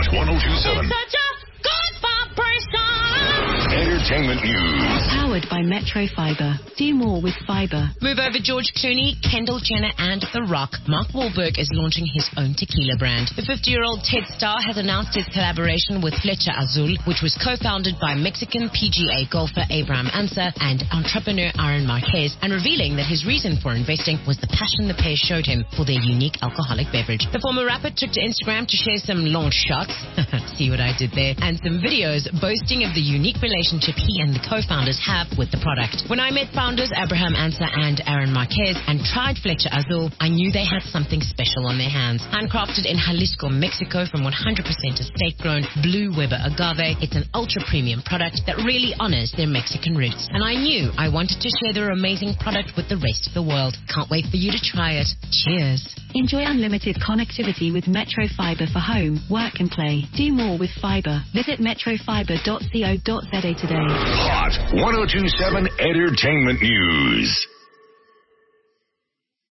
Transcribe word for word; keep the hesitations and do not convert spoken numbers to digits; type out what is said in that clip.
one oh two seven. Such a good vibration. Entertainment news. Powered by Metro Fiber. Do more with fiber. Move over George Clooney, Kendall Jenner, and The Rock. Mark Wahlberg is launching his own tequila brand. The fifty-year-old TED star has announced his collaboration with Flecha Azul, which was co-founded by Mexican P G A golfer Abraham Ancer and entrepreneur Aaron Marquez, and revealing that his reason for investing was the passion the pair showed him for their unique alcoholic beverage. The former rapper took to Instagram to share some launch shots, see what I did there, and some videos boasting of the unique relationship he and the co-founders have with the product. When I met founders Abraham Ancer and Aaron Marquez and tried Flecha Azul, I knew they had something special on their hands. Handcrafted in Jalisco, Mexico from one hundred percent estate-grown Blue Weber agave, it's an ultra-premium product that really honors their Mexican roots. And I knew I wanted to share their amazing product with the rest of the world. Can't wait for you to try it. Cheers. Enjoy unlimited connectivity with Metro Fiber for home, work and play. Do more with fiber. Visit metro fiber dot co dot za today. Hot one oh two seven Entertainment News.